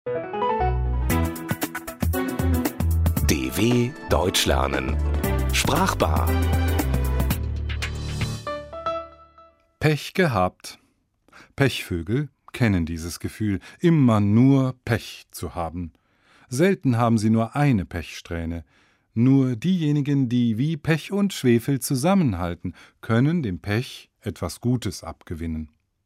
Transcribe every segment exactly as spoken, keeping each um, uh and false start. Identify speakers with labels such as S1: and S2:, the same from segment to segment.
S1: D W Deutsch lernen. Sprachbar.
S2: Pech gehabt. Pechvögel kennen dieses Gefühl, immer nur Pech zu haben. Selten haben sie nur eine Pechsträhne. Nur diejenigen, die wie Pech und Schwefel zusammenhalten, können dem Pech etwas Gutes abgewinnen.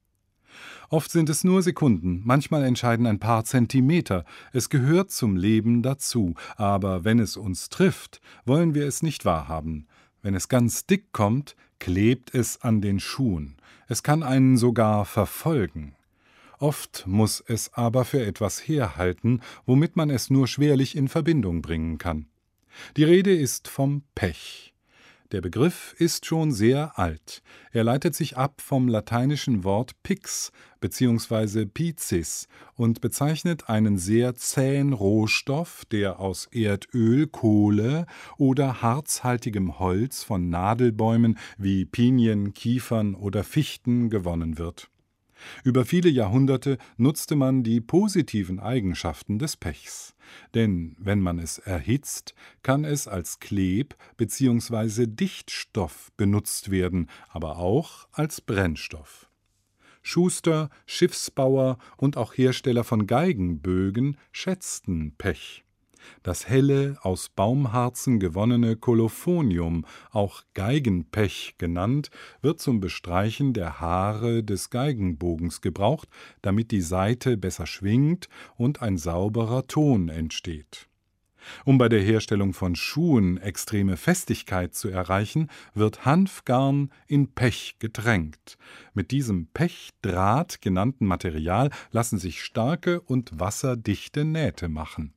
S2: Oft sind es nur Sekunden, manchmal entscheiden ein paar Zentimeter. Es gehört zum Leben dazu, aber wenn es uns trifft, wollen wir es nicht wahrhaben. Wenn es ganz dick kommt, klebt es an den Schuhen. Es kann einen sogar verfolgen. Oft muss es aber für etwas herhalten, womit man es nur schwerlich in Verbindung bringen kann. Die Rede ist vom Pech. Der Begriff ist schon sehr alt. Er leitet sich ab vom lateinischen Wort pix bzw. piscis und bezeichnet einen sehr zähen Rohstoff, der aus Erdöl, Kohle oder harzhaltigem Holz von Nadelbäumen wie Pinien, Kiefern oder Fichten gewonnen wird. Über viele Jahrhunderte nutzte man die positiven Eigenschaften des Pechs. Denn wenn man es erhitzt, kann es als Kleb- bzw. Dichtstoff benutzt werden, aber auch als Brennstoff. Schuster, Schiffsbauer und auch Hersteller von Geigenbögen schätzten Pech. Das helle, aus Baumharzen gewonnene Kolophonium, auch Geigenpech genannt, wird zum Bestreichen der Haare des Geigenbogens gebraucht, damit die Saite besser schwingt und ein sauberer Ton entsteht. Um bei der Herstellung von Schuhen extreme Festigkeit zu erreichen, wird Hanfgarn in Pech getränkt. Mit diesem Pechdraht genannten Material lassen sich starke und wasserdichte Nähte machen.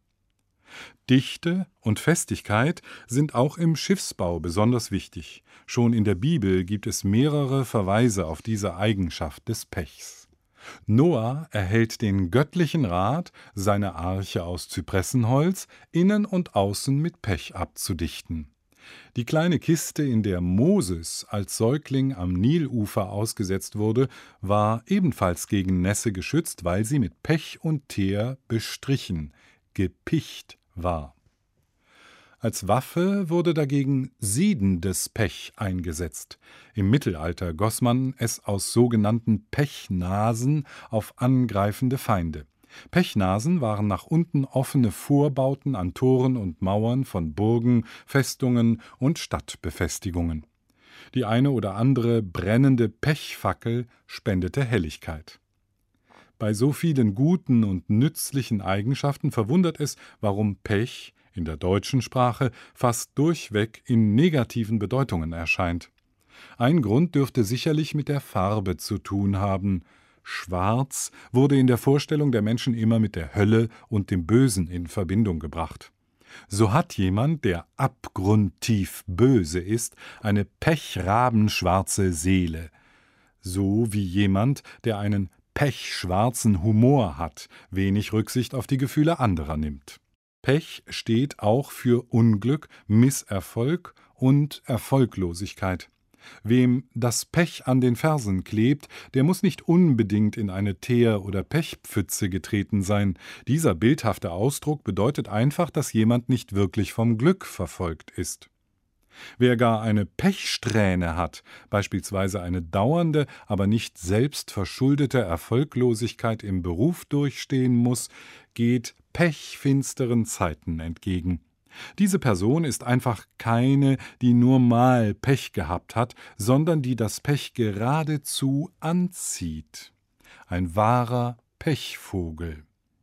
S2: Dichte und Festigkeit sind auch im Schiffsbau besonders wichtig. Schon in der Bibel gibt es mehrere Verweise auf diese Eigenschaft des Pechs. Noah erhält den göttlichen Rat, seine Arche aus Zypressenholz innen und außen mit Pech abzudichten. Die kleine Kiste, in der Moses als Säugling am Nilufer ausgesetzt wurde, war ebenfalls gegen Nässe geschützt, weil sie mit Pech und Teer bestrichen, gepicht war. Als Waffe wurde dagegen siedendes Pech eingesetzt. Im Mittelalter goss man es aus sogenannten Pechnasen auf angreifende Feinde. Pechnasen waren nach unten offene Vorbauten an Toren und Mauern von Burgen, Festungen und Stadtbefestigungen. Die eine oder andere brennende Pechfackel spendete Helligkeit. Bei so vielen guten und nützlichen Eigenschaften verwundert es, warum Pech in der deutschen Sprache fast durchweg in negativen Bedeutungen erscheint. Ein Grund dürfte sicherlich mit der Farbe zu tun haben. Schwarz wurde in der Vorstellung der Menschen immer mit der Hölle und dem Bösen in Verbindung gebracht. So hat jemand, der abgrundtief böse ist, eine pechrabenschwarze Seele. So wie jemand, der einen pechschwarzen Humor hat, wenig Rücksicht auf die Gefühle anderer nimmt. Pech steht auch für Unglück, Misserfolg und Erfolglosigkeit. Wem das Pech an den Fersen klebt, der muss nicht unbedingt in eine Teer- oder Pechpfütze getreten sein. Dieser bildhafte Ausdruck bedeutet einfach, dass jemand nicht wirklich vom Glück verfolgt ist. Wer gar eine Pechsträhne hat, beispielsweise eine dauernde, aber nicht selbstverschuldete Erfolglosigkeit im Beruf durchstehen muss, geht pechfinsteren Zeiten entgegen. Diese Person ist einfach keine, die nur mal Pech gehabt hat, sondern die das Pech geradezu anzieht. Ein wahrer Pechvogel.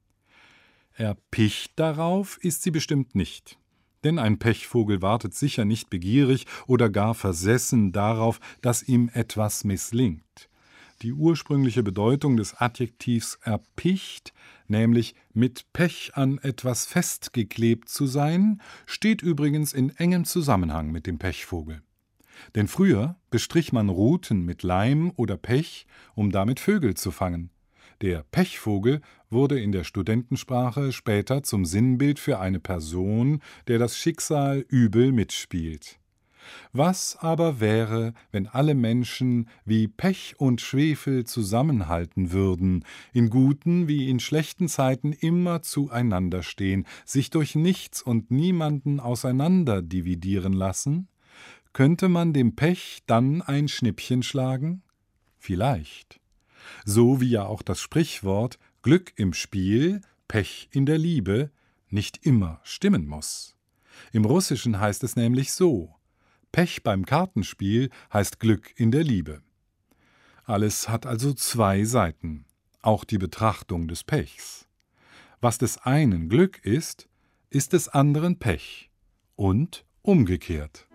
S2: Erpicht darauf ist sie bestimmt nicht. Denn ein Pechvogel wartet sicher nicht begierig oder gar versessen darauf, dass ihm etwas misslingt. Die ursprüngliche Bedeutung des Adjektivs erpicht, nämlich mit Pech an etwas festgeklebt zu sein, steht übrigens in engem Zusammenhang mit dem Pechvogel. Denn früher bestrich man Ruten mit Leim oder Pech, um damit Vögel zu fangen. Der Pechvogel wurde in der Studentensprache später zum Sinnbild für eine Person, der das Schicksal übel mitspielt. Was aber wäre, wenn alle Menschen wie Pech und Schwefel zusammenhalten würden, in guten wie in schlechten Zeiten immer zueinander stehen, sich durch nichts und niemanden auseinander dividieren lassen? Könnte man dem Pech dann ein Schnippchen schlagen? Vielleicht. So wie ja auch das Sprichwort Glück im Spiel, Pech in der Liebe nicht immer stimmen muss. Im Russischen heißt es nämlich so: Pech beim Kartenspiel heißt Glück in der Liebe. Alles hat also zwei Seiten, auch die Betrachtung des Pechs. Was des einen Glück ist, ist des anderen Pech. Und umgekehrt.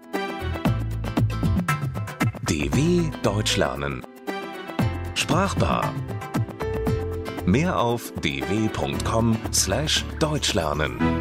S1: D W Deutsch lernen. Sprachbar. Mehr auf d w punkt com slash deutsch lernen.